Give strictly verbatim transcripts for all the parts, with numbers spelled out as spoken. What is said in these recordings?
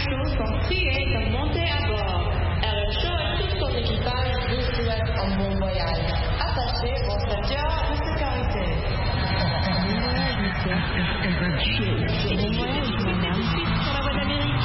Show sont priés de monter à bord. R M Show et tout son équipage vous souhaitent un bon voyage. Attachez vos ceintures de sécurité. Bon voyage, monsieur. R M Show. Bon voyage, madame. Sur la voie d'Amérique.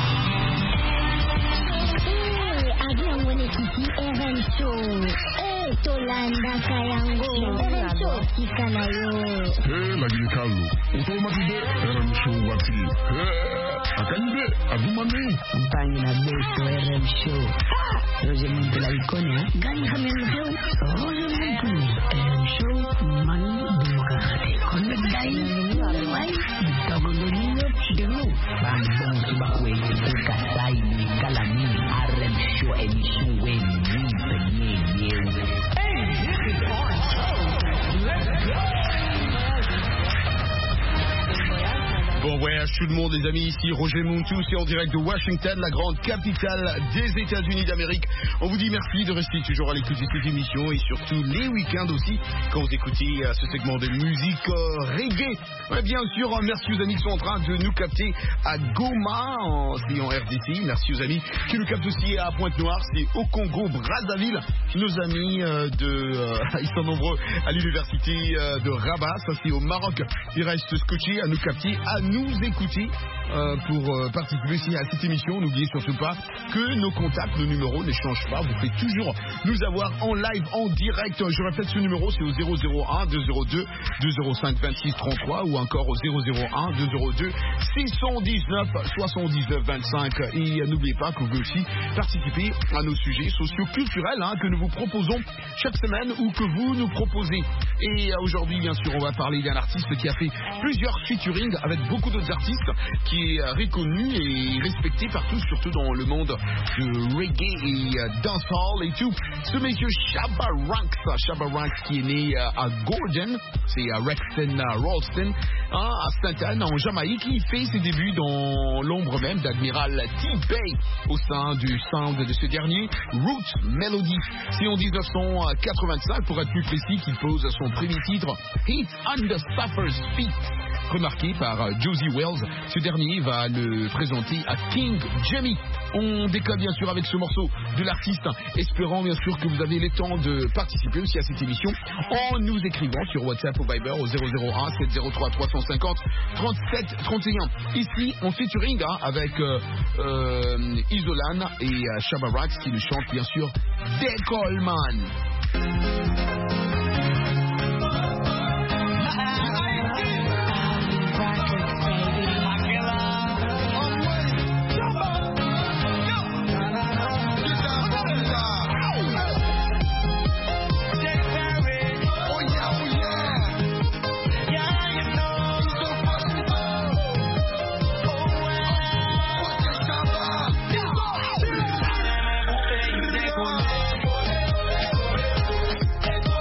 Eh, avion mwenyekiti R M Show. Eh, Tolanda Kayango. R M Show kika nayo. Eh, lagi kalu. Utomatide R M Show wati. Eh, akande adumane. Mpani na beso R M Show. Roger Muntu la ikonia. Gani hamil show. Roger Muntu. R M Show mani dumukakate. Konde dai. Wai. Dogondo niyo dulu. Bambong subakwe. Kasai ni kalami. R M Show emission wen. Penye yew. Hey, this is our show. Let's go. Bon voyage tout le monde les amis, ici Roger Muntu, c'est en direct de Washington, la grande capitale des États-Unis d'Amérique. On vous dit merci de rester toujours à l'écoute de cette émission et surtout les week-ends aussi quand vous écoutez euh, ce segment de musique euh, reggae. Ouais, bien sûr, euh, merci aux amis qui sont en train de nous capter à Goma, en, c'est en R D C. Merci aux amis qui nous captent aussi à Pointe-Noire, c'est au Congo, Brazzaville. Nos amis euh, de, euh, ils sont nombreux à l'université euh, de Rabat, ça c'est au Maroc. Ils restent scotchés à nous capter, à nous nous écouter euh, pour euh, participer aussi à cette émission. N'oubliez surtout pas que nos contacts, nos numéros ne changent pas. Vous pouvez toujours nous avoir en live, en direct. Je répète ce numéro, c'est au zéro zéro un deux zéro deux deux zéro cinq vingt-six trente-trois ou encore au zéro zéro un deux zéro deux six cent dix-neuf soixante-dix-neuf vingt-cinq. Et euh, n'oubliez pas que vous pouvez aussi participer à nos sujets socio-culturels hein, que nous vous proposons chaque semaine ou que vous nous proposez. Et euh, aujourd'hui, bien sûr, on va parler d'un artiste qui a fait plusieurs featuring avec beaucoup d'autres artistes, qui est euh, reconnu et respecté partout, surtout dans le monde de reggae et euh, dancehall et tout. Ce monsieur Shabba Ranks, Shabba Ranks qui est né euh, à Gordon, c'est à Rexton uh, Ralston, hein, à Sainte-Anne en Jamaïque. Il fait ses débuts dans l'ombre même d'Admiral T-Bay au sein du sound de ce dernier, Root Melody. C'est en dix-neuf cent quatre-vingt-cinq, pour être plus précis, qu'il pose son premier titre, Heat on the Suffer's Feet, remarqué par uh, Josie Wells. Ce dernier va le présenter à King Jamie. On décolle bien sûr avec ce morceau de l'artiste, espérant bien sûr que vous avez le temps de participer aussi à cette émission en nous écrivant sur WhatsApp ou Viber au zéro zéro un sept zéro trois trois cent cinquante trente-sept trente et un. Ici en featuring hein, avec euh, euh, Isolan et euh, Shabba Ranks qui le chantent bien sûr Decolman. Let's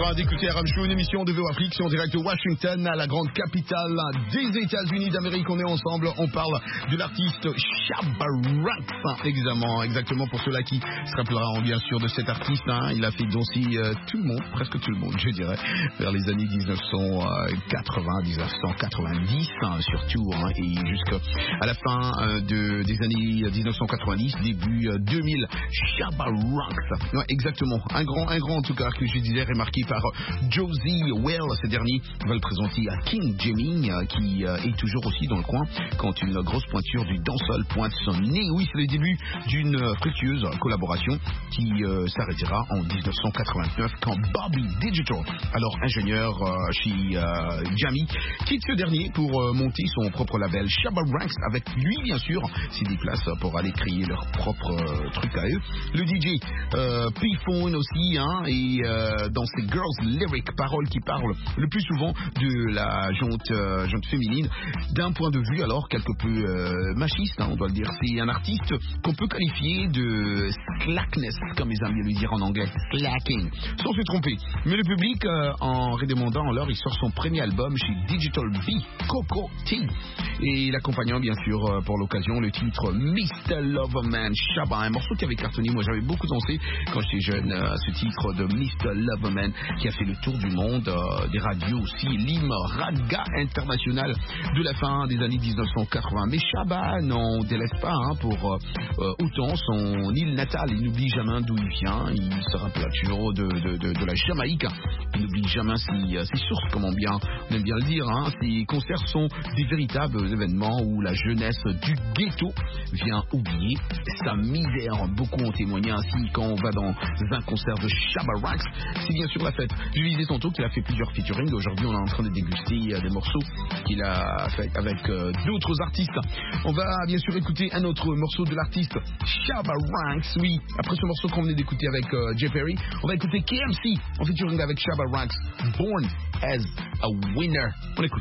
train d'écouter R M Show, une émission de V O Afrique, c'est en direct de Washington, à la grande capitale des États-Unis d'Amérique. On est ensemble, on parle de l'artiste Shabba Ranks, exactement, exactement pour ceux-là qui se rappelleront bien sûr de cet artiste. Hein. Il a fait danser euh, tout le monde, presque tout le monde, je dirais, vers les années dix-neuf cent quatre-vingts, dix-neuf cent quatre-vingt-dix, hein, surtout, hein, et jusqu'à la fin euh, de, des années dix-neuf cent quatre-vingt-dix, début euh, deux mille, Shabba Ranks. Ouais, exactement, un grand, un grand en tout cas que je disais, remarqué par Josie Well. Ces derniers va le présenter à King Jimmy, euh, qui euh, est toujours aussi dans le coin quand une grosse pointure du dancehall pointe son nez. Oui, c'est le début d'une euh, fructueuse collaboration qui euh, s'arrêtera en dix-neuf cent quatre-vingt-neuf quand Bobby Digital, alors ingénieur euh, chez euh, Jamie, quitte ce dernier pour euh, monter son propre label Shabba Ranks. Avec lui, bien sûr, s'y déplace pour aller créer leur propre euh, truc à eux. Le D J euh, P-Phone aussi, hein, et euh, dans ces girls lyric, paroles qui parlent le plus souvent de la jante, euh, jante féminine, d'un point de vue alors quelque peu euh, machiste, hein, on doit le dire. C'est un artiste qu'on peut qualifier de slackness, comme ils aiment bien le dire en anglais, slacking, sans se tromper. Mais le public, euh, en redemandant alors, il sort son premier album chez Digital B, Coco T, et l'accompagnant bien sûr euh, pour l'occasion le titre mister Loverman Shabba, un morceau qui avait cartonné. Moi j'avais beaucoup dansé quand j'étais jeune à euh, ce titre de mister Loverman qui a fait le tour du monde, euh, des radios aussi, l'hymne raga international de la fin des années dix-neuf cent quatre-vingts. Mais Shabba n'en délaisse pas, hein, pour euh, euh, autant son île natale. Il n'oublie jamais d'où il vient. Il se rappelle toujours de, de, de, de la Jamaïque. Il n'oublie jamais ses, ses sources, comment bien, on aime bien le dire. Hein. Ses concerts sont des véritables événements où la jeunesse du ghetto vient oublier sa misère. Beaucoup ont témoigné ainsi quand on va dans un concert de Shabba Ranks. C'est bien sûr la fête. Je disais tantôt qu'il a fait plusieurs featuring. Aujourd'hui, on est en train de déguster euh, des morceaux qu'il a fait avec euh, d'autres artistes. On va bien sûr écouter un autre morceau de l'artiste Shabba Ranks. Oui, après ce morceau qu'on venait d'écouter avec euh, Jay Perry, on va écouter K M C en featuring avec Shabba Ranks, Born as a Winner. On écoute.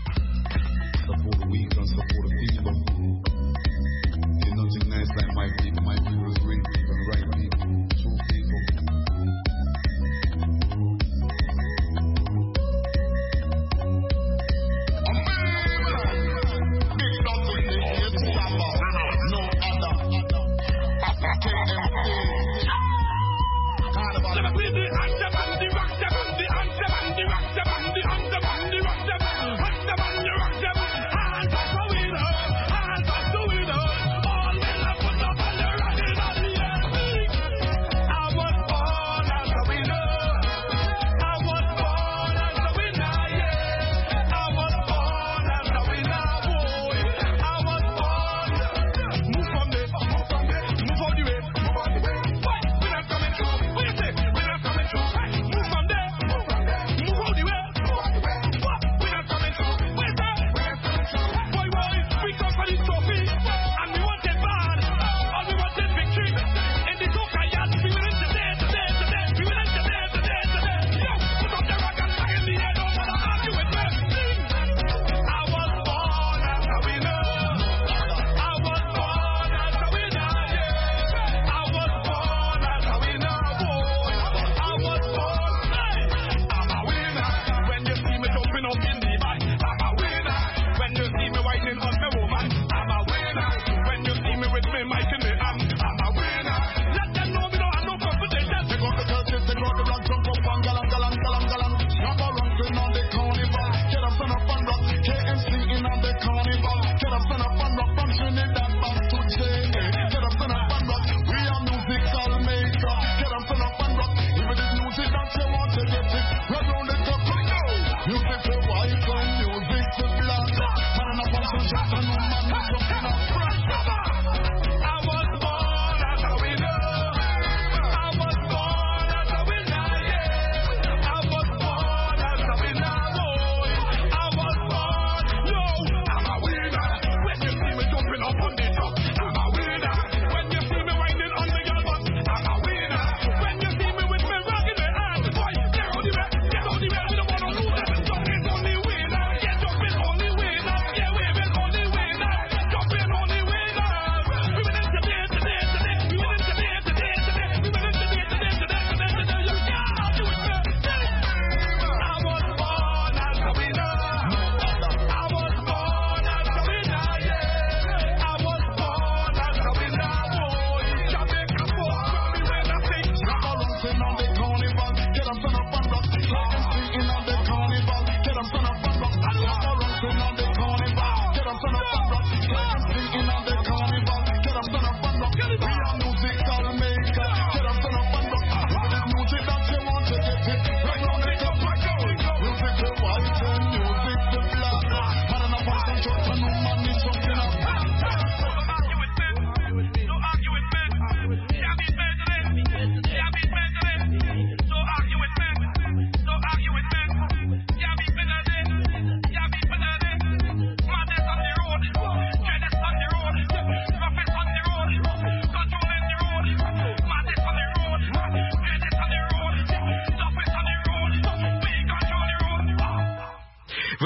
Support the weak, don't support the people. You're nothing nice like my people. My people is real people, right people, true people. All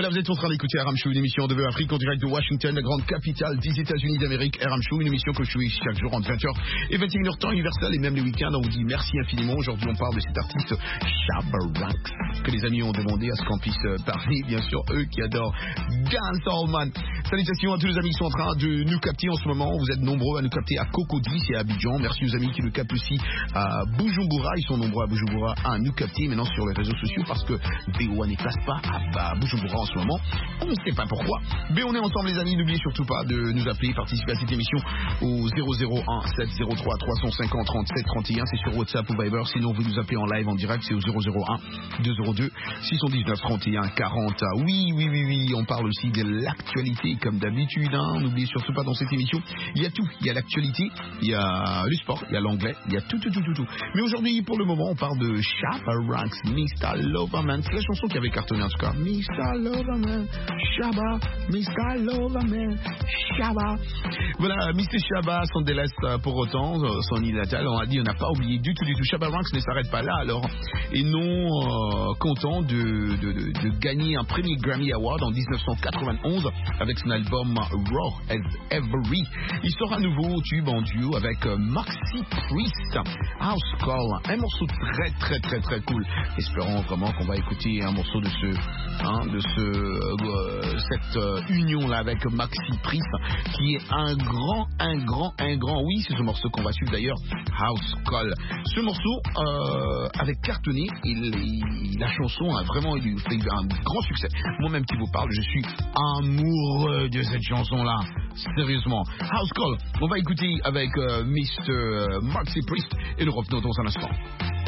Voilà, vous êtes en train d'écouter R M Show, une émission de Afrique en direct de Washington, la grande capitale des États-Unis d'Amérique. R M Show, une émission que je suis chaque jour entre vingt heures et vingt et une heures temps universel et même les week-ends. On vous dit merci infiniment. Aujourd'hui, on parle de cet artiste Shabba Ranks que les amis ont demandé à ce qu'on puisse parler. Bien sûr, eux qui adorent Dancehall Man. Salutations à tous les amis qui sont en train de nous capter en ce moment. Vous êtes nombreux à nous capter à Cocody et à Abidjan. Merci aux amis qui nous captent aussi à Bujumbura. Ils sont nombreux à Bujumbura à nous capter maintenant sur les réseaux sociaux parce que B O A n'est place pas à, à Bujumbura en ce moment. On ne sait pas pourquoi. Mais on est ensemble les amis. N'oubliez surtout pas de nous appeler, participer à cette émission au zéro zéro un sept zéro trois trois cinq zéro trente-sept trente et un. C'est sur WhatsApp ou Viber. Sinon vous nous appelez en live en direct. C'est au zéro zéro un deux zéro deux six un neuf trente et un quarante. Oui, oui, oui, oui. On parle aussi de l'actualité comme d'habitude. Hein. N'oubliez surtout pas dans cette émission. Il y a tout. Il y a l'actualité. Il y a le sport. Il y a l'anglais. Il y a tout, tout, tout, tout, tout. Mais aujourd'hui, pour le moment, on parle de Shabba Ranks, mister Loverman. C'est la chanson qui avait cartonné en tout cas. mister Loverman, Shabba, mister Loverman, Shabba. Voilà, mister Shabba s'en délaisse pour autant, son île natale. On a dit, on n'a pas oublié du tout, du tout. Shabba Ranks ne s'arrête pas là alors. Et non euh, content de, de, de, de gagner un premier Grammy Award en dix-neuf cent quatre-vingt-onze avec son album Raw as Every. Il sort un nouveau tube en duo avec Maxi Priest, House Call, un morceau très très très très cool. Espérons vraiment qu'on va écouter un morceau de ce, hein, de ce, euh, cette euh, union là avec Maxi Priest, qui est un grand, un grand, un grand. Oui, c'est ce morceau qu'on va suivre d'ailleurs, House Call. Ce morceau euh, avec cartonné, il, il, la chanson a vraiment eu un grand succès. Moi-même qui vous parle, je suis amoureux de cette chanson là. Sérieusement, House Call. On va écouter avec euh, mister Maxi Priest et nous revenons dans un instant.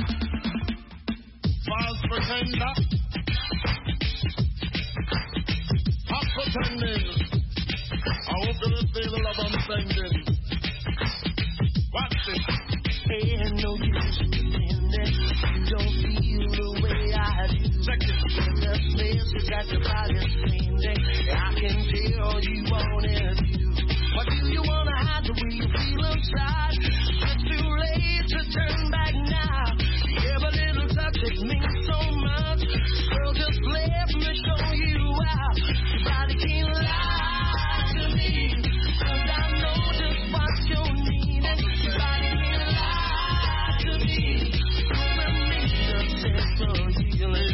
False pretender, hot pretending. I hope you will see the love I'm sending. Watch it. Ain't no use pretending you don't feel the way I do. Check it. In the places that your body's changing, I can tell you want it to. What do you wanna hide the way you feel inside? It's too late to turn back now. Every little touch it means so much. So just let me show you how. Your body can't lie to me, 'cause I know just what you're needing. Your body can't lie to me. With me to set for healing.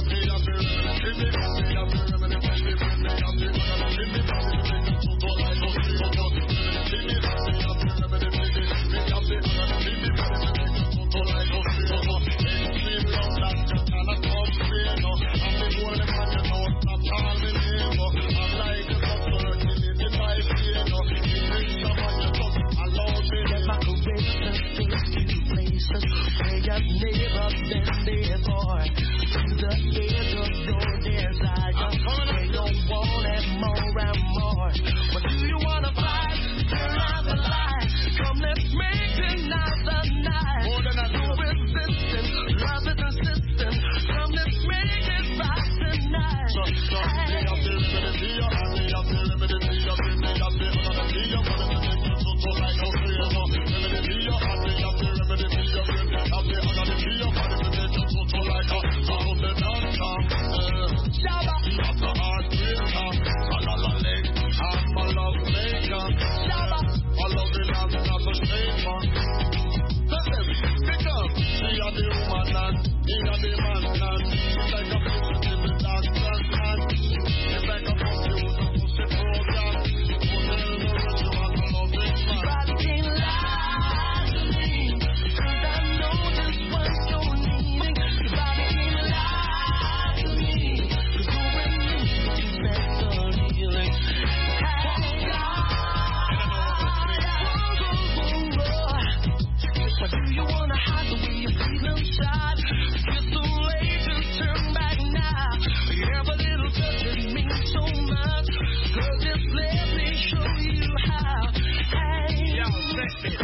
I've never been before. To the edge of your desire, they don't want it more and more. But do you wanna fight? Turn out the light. Come, let's make tonight the night. More than I No resistance, love is insistent. Come, let's make it right tonight. So, so, me up the remedy, me up the remedy, me up the remedy, me up the remedy, me up the remedy, so, so like no fear, no. Remedy, me up the remedy, me up the remedy, me up the remedy, me up the remedy, so, so like a, so, so the dance song, uh, Shabba, me up the heart breaker, a la la leg, I'm a love maker, Shabba, I love the love, not the shaper. Let them pick up, she a the woman and he a the man and she's like a bitch to the dance and it's like a computer pussy program. Who tell the rest you want to love this your man? body can't lie to me, 'cause I know just what you're needing. Your body can't lie to me, 'cause you're with me to set the healing. Hey, but do you wanna hide the way you feel inside? It's too late to turn back now. Every little touch it means so much. Girl, just let me show you how. Hey, Yo, check it.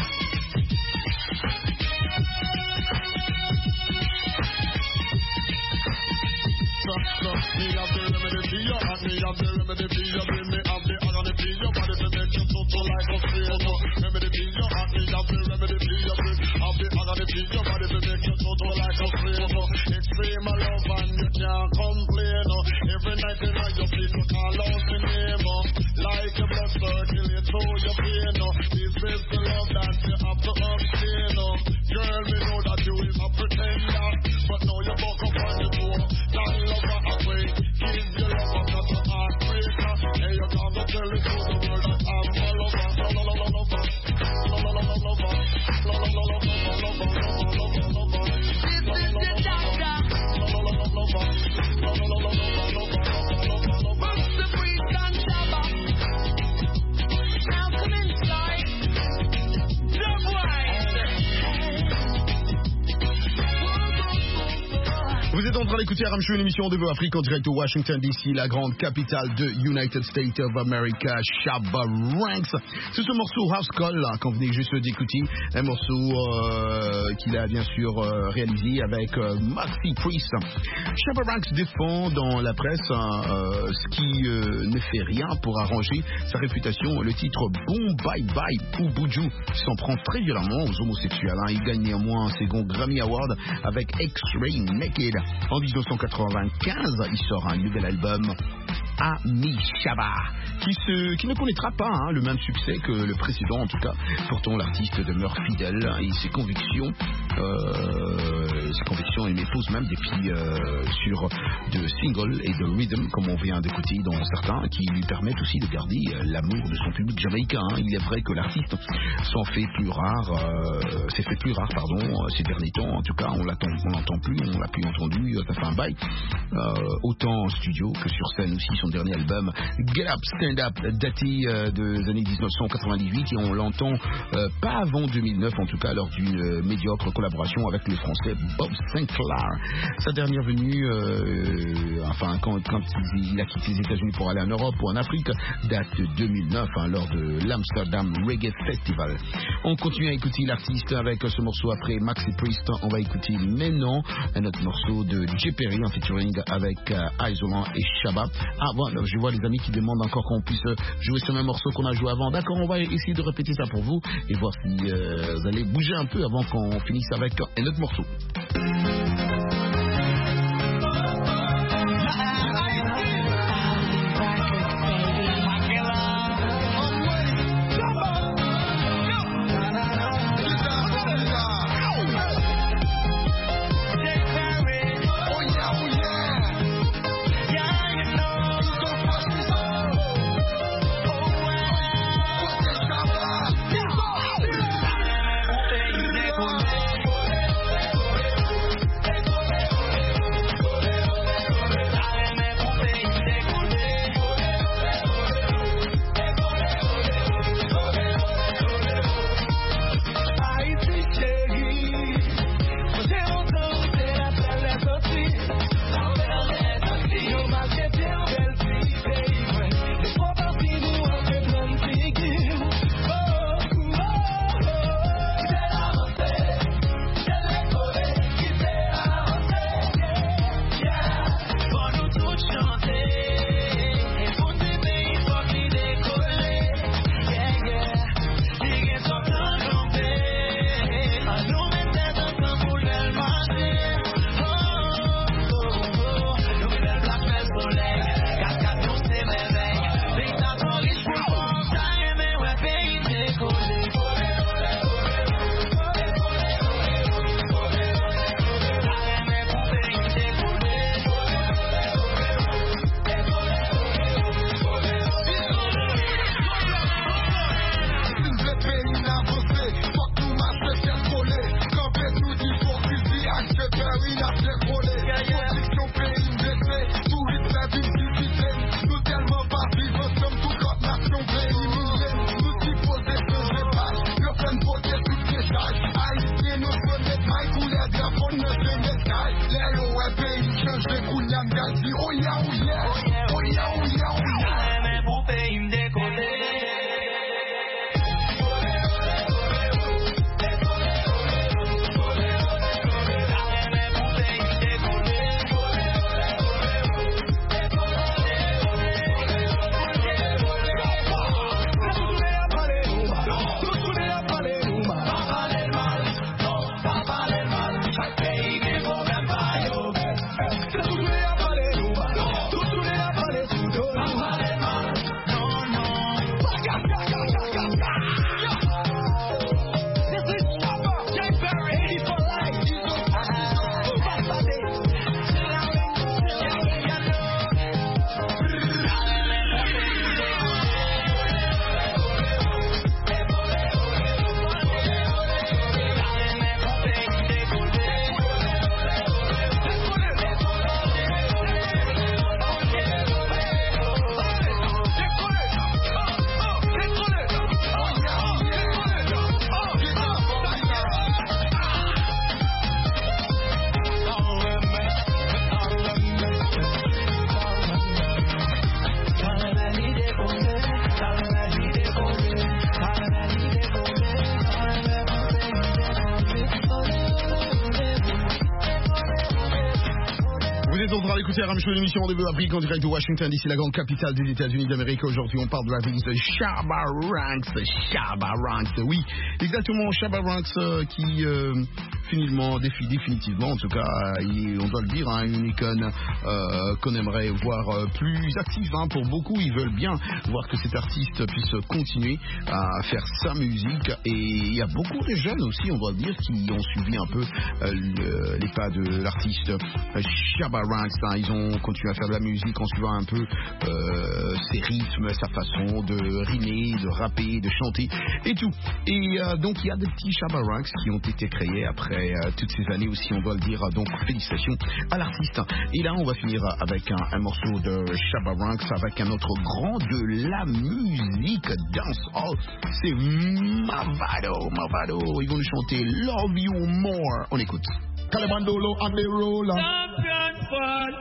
So, so, me have the remedy for you, and me have the remedy for you, bring me have the agony for your body to make you so, so like a free, so, remedy for you, and me have the remedy for you, bring have the agony for your body to make you so, so like a free, so, extreme love and you can't complain, no, every night you know you écouter R M Show, une émission de Afrique en direct de Washington D C, la grande capitale de United States of America. Shabba Ranks. C'est ce morceau House Call là, qu'on venait juste d'écouter. Un morceau euh, qu'il a bien sûr euh, réalisé avec euh, Maxi Priest. Shabba Ranks défend dans la presse euh, ce qui euh, ne fait rien pour arranger sa réputation. Le titre Boom Bye Bye pour Buju s'en prend très violemment aux homosexuels. Hein. Il gagne néanmoins un second Grammy Award avec X-Ray Naked. En dix-neuf cent quatre-vingt-quinze, il sort un nouvel album, Ami Shabba, qui, se, qui ne connaîtra pas hein, le même succès que le précédent en tout cas. Pourtant l'artiste demeure fidèle et ses convictions, euh, ses convictions il pose même des pieds euh, sur de singles et de rhythm comme on vient d'écouter dans certains, qui lui permettent aussi de garder euh, l'amour de son public jamaïcain. Hein. Il est vrai que l'artiste s'en fait plus rare, euh, s'est fait plus rare pardon euh, ces derniers temps. En tout cas on l'attend, on l'entend plus, on l'a plus entendu, ça fait un bail, euh, autant en studio que sur scène aussi. Son dernier album Get Up Stand Up daté euh, des années dix-neuf cent quatre-vingt-dix-huit et on l'entend euh, pas avant deux mille neuf en tout cas lors d'une euh, médiocre collaboration avec le français Bob Sinclair. Sa dernière venue euh, enfin quand, quand il, il a quitté les États-Unis pour aller en Europe ou en Afrique date de deux mille neuf hein, lors de l'Amsterdam Reggae Festival. On continue à écouter l'artiste avec ce morceau après Maxi Priest. On va écouter maintenant un autre morceau de J. Perry en featuring avec euh, Isolant et Shabba. Ah bon, je vois les amis qui demandent encore qu'on puisse jouer ce même morceau qu'on a joué avant. D'accord, on va essayer de répéter ça pour vous et voir si euh, vous allez bouger un peu avant qu'on finisse avec un autre morceau. Hey, écoutez R M Show, l'émission Rendez-vous Afrique en direct de Washington, d'ici la grande capitale des États-Unis d'Amérique. Aujourd'hui, on parle de la ville de Shabba Ranks. Shabba Ranks, oui, exactement, Shabba Ranks euh, qui euh, finalement, défi, définitivement, en tout cas, euh, on doit le dire, hein, une icône euh, qu'on aimerait voir euh, plus active. Hein, pour beaucoup, ils veulent bien voir que cet artiste puisse continuer à faire sa musique. Et il y a beaucoup de jeunes aussi, on doit le dire, qui ont suivi un peu euh, le, les pas de l'artiste euh, Shabba Ranks. Hein, ils ont continué à faire de la musique en suivant un peu euh, ses rythmes, sa façon de rimer, de rapper, de chanter et tout. Et euh, donc il y a des petits Shabba Ranks qui ont été créés après euh, toutes ces années aussi, on doit le dire. Donc félicitations à l'artiste. Et là on va finir avec un, un morceau de Shabba Ranks avec un autre grand de la musique dancehall. C'est Mavado, Mavado. Ils vont nous chanter Love You More. On écoute. Calabandolo and the roller. Champion fall.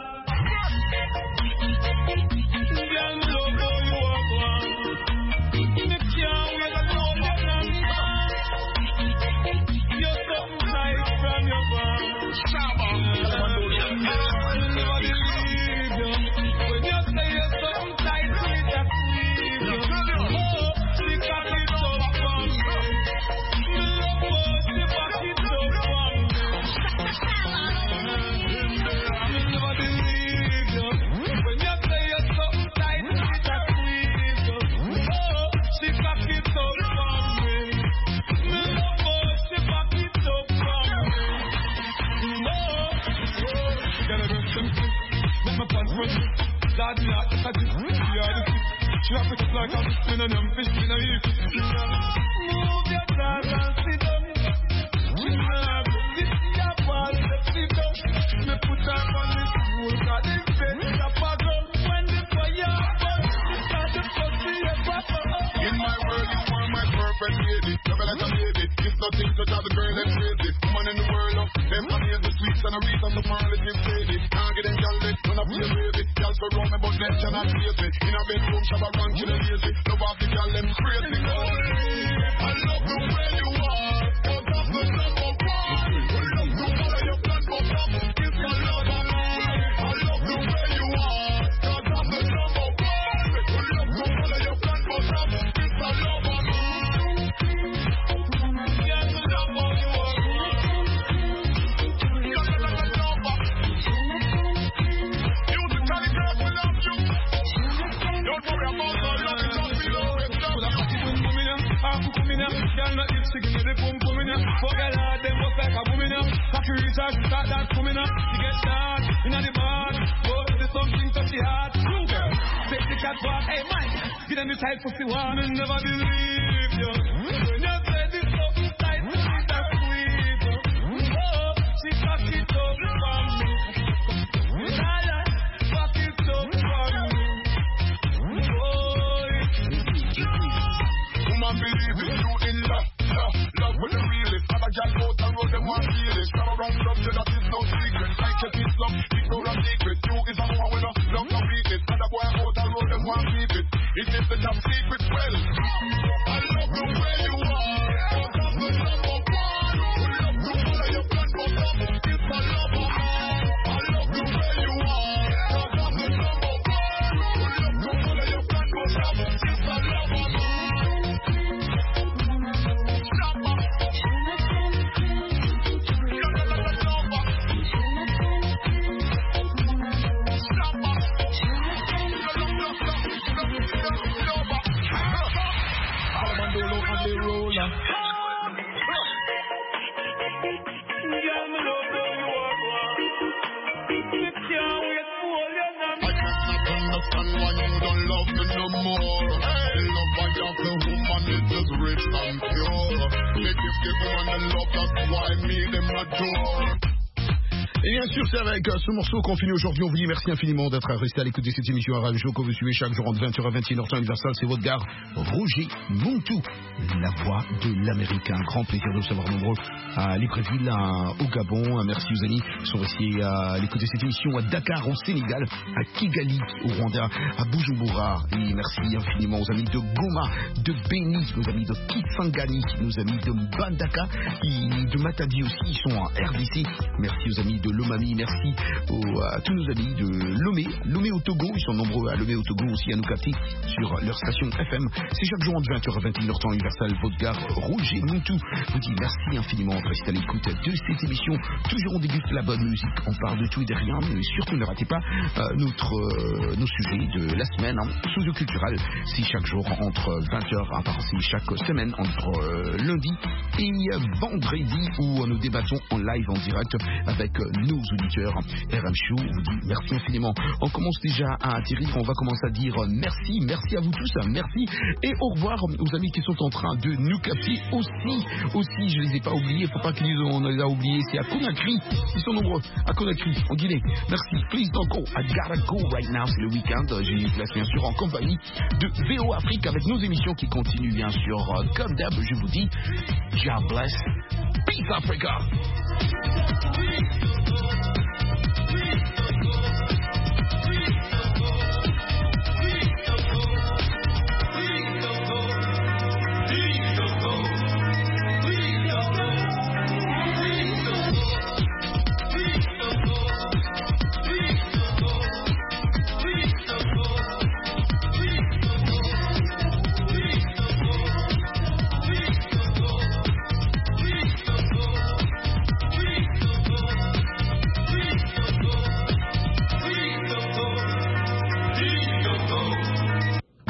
Girl, me love how you walk on. Me can't wait to know your number. You're something nice from your band. Shabba. I'll never believe you. When you say you're something tight, sweet and sweet. Oh, she got it so from me. Me love how she back it so from me. I'll never believe you. When you say you're something tight, sweet and sweet. Oh, she back it so from me. Me love how she back it so from me. Oh, get a bit simple. Make my pants run. Dad, not a dish. Yeah, the fish. She have to like a fish in a damn fish in a heap. Move your class and sit down. Nah, this is your ball, let's sit down. Me put her on this stool, got this bed, it's a puzzle. When the fire burns, start the pussy a bubble. In my world, you are my perfect lady. Love like a baby. It's nothing to drive the girl them crazy. Woman in the world, up. Them amaze the sweets and the reason the pearl is in baby. Can't get them gal lit, none of your baby. Gals for round me, but them cannot face me. In a bedroom, Shabba Ranks in a lazy. Love off the gal them crazy. I love the way you are. Cause I'm the number one. I love the way you plan for them. It's my love of mine. I love the way you are. Cause I'm the number one. I love the way you plan for them. It's my love of mine. Yeah, me love how you walk on. Musically, girl, we love you. Don't worry about our love, it's just below. It's just Put a cocky boom boom in ya, half a boom in ya. Girl not if she give me the boom boom in ya. Forget her, them was like a boom in ya. Cocky research, start that boom in ya. She get shot inna the bar, but there's something touchy heart. True girl, take the cat walk. Hey man, give them the tight pussy one and never believe you. When you say this something tight, sweet and sweet. Oh, she cock it up for me. Lala, cock it up for me. Oh, woman believe it, you in love, love, love with the realest. Other gal out and road, them want feel it. Shabba Ranks love you, that is no secret. Like your kiss love, it's no a secret. You is a woman with a love, no weakness. Other boy out and road, them want keep it. It is the top secret, well. I love the way you are. Cause I'm the number one. We love to follow your plan for love. It's my love of mine. I love the way you are. Cause I'm the number one. We love to follow your plan for love. It's my love of mine. Et bien sûr, c'est avec ce morceau qu'on finit aujourd'hui. On vous dit merci infiniment d'être resté à l'écoute de cette émission à Radio Show que vous suivez chaque jour entre vingt heures et vingt et une heures temps universal. C'est votre gars, Roger Montou, la voix de l'Amérique. Un grand plaisir de vous savoir nombreux à Libreville, au Gabon. Merci aux amis qui sont restés à l'écoute de cette émission à Dakar, au Sénégal, à Kigali, au Rwanda, à Bujumbura. Et merci infiniment aux amis de Goma, de Beni, nos amis de Kisangani, nos amis de Mbandaka, et de Matadi aussi. Ils sont en R D C. Merci aux amis de Lomami. Merci aux, à tous nos amis de Lomé, Lomé au Togo. Ils sont nombreux à Lomé au Togo aussi à nous capter sur leur station F M. C'est chaque jour entre vingt heures et vingt et une heures temps universel. Votre gare Roger Montou vous dit merci infiniment de rester à l'écoute de cette émission. Toujours on déguste la bonne musique, on parle de tout et de rien, mais surtout ne ratez pas euh, notre, euh, nos sujets de la semaine hein, socio-culturel. C'est chaque jour entre vingt heures, à part c'est chaque semaine entre euh, lundi et vendredi où nous débattons en live en direct avec nos auditeurs. R M Show vous dit merci infiniment. On commence déjà à atterrir, on va commencer à dire merci, merci à vous tous, merci et au revoir aux amis qui sont en train de nous capter aussi, aussi je les ai pas oubliés, faut pas qu'ils on les a oubliés, c'est à Conakry, ils sont nombreux, à Conakry, en Guinée. Merci, please don't go, I gotta go right now, c'est le week-end, j'ai une place bien sûr en compagnie de V O Afrique avec nos émissions qui continuent bien sûr, comme d'hab, je vous dis, God bless, peace Africa.